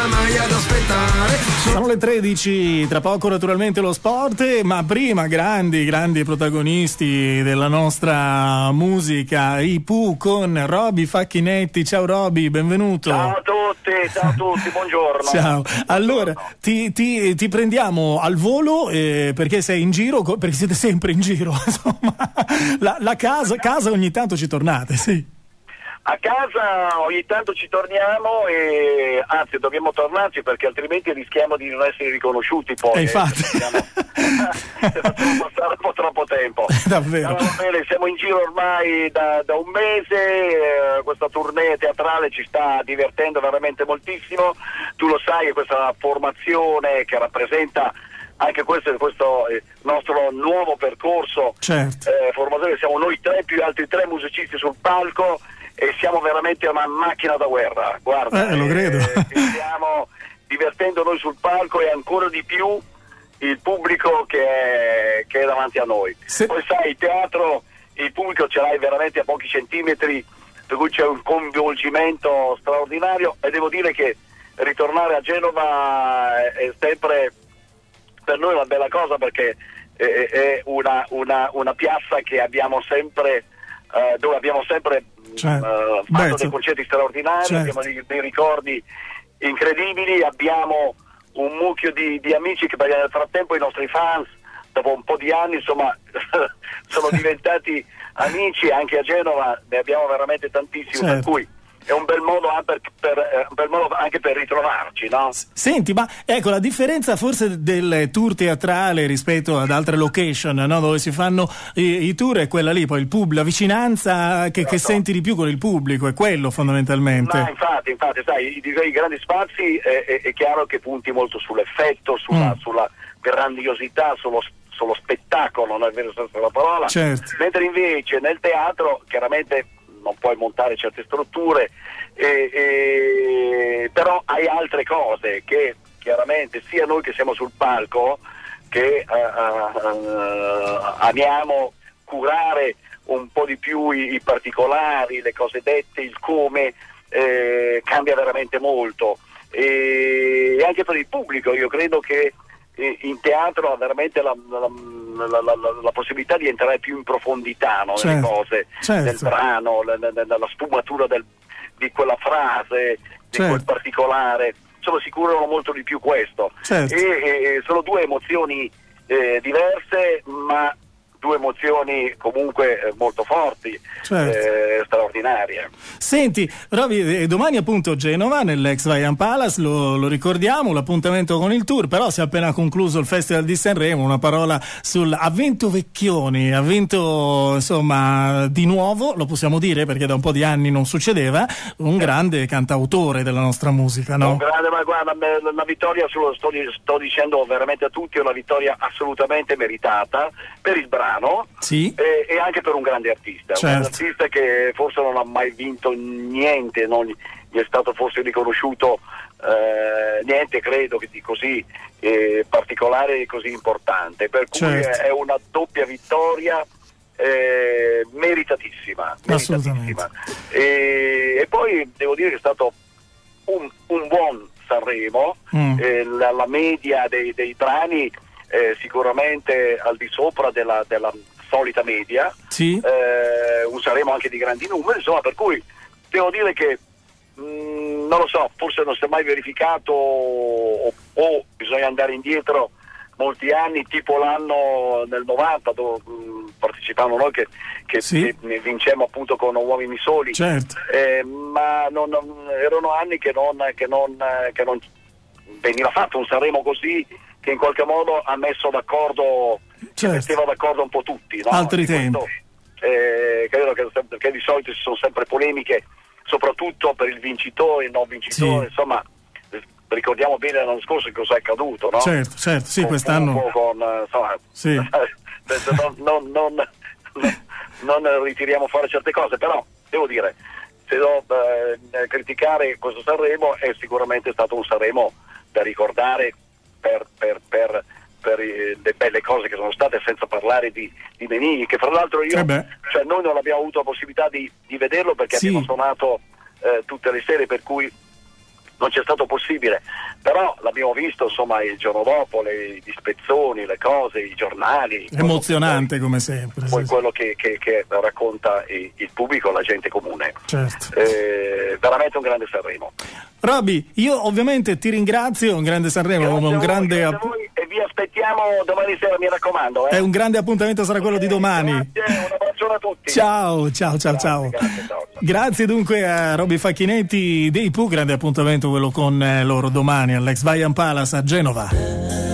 mai ad aspettare. Sono le 13, tra poco naturalmente lo sport, ma prima grandi protagonisti della nostra musica, i Pooh con Roby Facchinetti. Ciao Roby, benvenuto. Ciao a tutti, buongiorno. Ciao, allora ti prendiamo al volo perché sei in giro, perché siete sempre in giro, insomma, la casa ogni tanto ci tornate, sì. A casa ogni tanto ci torniamo e anzi dobbiamo tornarci perché altrimenti rischiamo di non essere riconosciuti poi. Infatti. Facciamo passare un po' troppo tempo. Davvero. Allora, bene, siamo in giro ormai da un mese, questa tournée teatrale ci sta divertendo veramente moltissimo. Tu lo sai che questa formazione che rappresenta anche questo nostro nuovo percorso, certo. Formazione, siamo noi tre più altri tre musicisti sul palco e siamo veramente una macchina da guerra, guarda, lo credo. Ci stiamo divertendo noi sul palco e ancora di più il pubblico che è davanti a noi. Poi sai, il teatro, il pubblico ce l'hai veramente a pochi centimetri, per cui c'è un coinvolgimento straordinario e devo dire che ritornare a Genova è sempre per noi una bella cosa perché è una piazza che abbiamo sempre dove abbiamo sempre fatto dei concerti straordinari, certo. Abbiamo dei ricordi incredibili, abbiamo un mucchio di amici che nel frattempo i nostri fans dopo un po' di anni insomma sono diventati amici anche a Genova, ne abbiamo veramente tantissimi, certo. Per cui è un bel modo anche per ritrovarci, no? Senti, ma ecco la differenza forse del tour teatrale rispetto ad altre location, no? Dove si fanno i tour è quella lì, poi la vicinanza che senti di più con il pubblico, è quello fondamentalmente. Ma infatti sai, i grandi spazi è chiaro che punti molto sull'effetto, sulla grandiosità, sullo spettacolo, nel vero senso della parola, certo. Mentre invece nel teatro chiaramente non puoi montare certe strutture, però hai altre cose che chiaramente sia noi che siamo sul palco che amiamo curare un po' di più i particolari, le cose dette, il come cambia veramente molto e anche per il pubblico io credo che in teatro ha veramente la possibilità di entrare più in profondità, no? Certo, nelle cose, certo. Nel brano, nella sfumatura di quella frase, di certo. quel particolare, insomma si curano molto di più questo, certo. e sono due emozioni diverse ma due emozioni comunque molto forti, certo. straordinarie. Senti, Roby, domani appunto Genova nell'ex Vajan Palace, lo ricordiamo, l'appuntamento con il tour, però si è appena concluso il Festival di Sanremo, una parola ha vinto Vecchioni, ha vinto insomma di nuovo, lo possiamo dire perché da un po' di anni non succedeva, un grande cantautore della nostra musica, no? Un grande, ma guarda, la vittoria, sto dicendo veramente a tutti, è una vittoria assolutamente meritata per il brano. Sì. E anche per un grande artista, certo. Un grande artista che forse non ha mai vinto niente, non gli è stato forse riconosciuto niente, credo che di così particolare e così importante, per cui certo. è una doppia vittoria meritatissima. E poi devo dire che è stato un buon Sanremo, la media dei brani sicuramente al di sopra della solita media, sì. Un Sanremo anche di grandi numeri, insomma, per cui devo dire che non lo so, forse non si è mai verificato o bisogna andare indietro molti anni, tipo l'anno del 90 dove partecipavamo noi che sì. ne vincemmo appunto con Uomini Soli, certo. ma erano anni che non veniva fatto un Sanremo così che in qualche modo ha messo d'accordo, certo. metteva d'accordo un po' tutti, no? Altri tempi. Credo che di solito ci sono sempre polemiche, soprattutto per il vincitore, il non vincitore, sì. Insomma, ricordiamo bene l'anno scorso cosa è accaduto, no? Certo, sì, quest'anno. Insomma, sì. non ritiriamo fuori certe cose, però devo dire, se devo criticare questo Sanremo, è sicuramente stato un Sanremo da ricordare per le belle cose che sono state, senza parlare di Benigni, che fra l'altro noi non abbiamo avuto la possibilità di vederlo perché sì. abbiamo suonato tutte le sere, per cui non c'è stato possibile, però l'abbiamo visto insomma il giorno dopo, gli spezzoni, le cose, i giornali. Emozionante come sempre. Poi quello che racconta il pubblico, la gente comune. Certo. Veramente un grande Sanremo. Roby, io ovviamente ti ringrazio, un grande Sanremo, grazie a voi, e vi aspettiamo domani sera, mi raccomando. È un grande appuntamento, sarà quello di domani. Grazie, un abbraccio a tutti. Ciao. Grazie, ciao. Grazie dunque a Roby Facchinetti dei Pooh, grande appuntamento quello con loro domani all'Ex Vaillant Palace a Genova.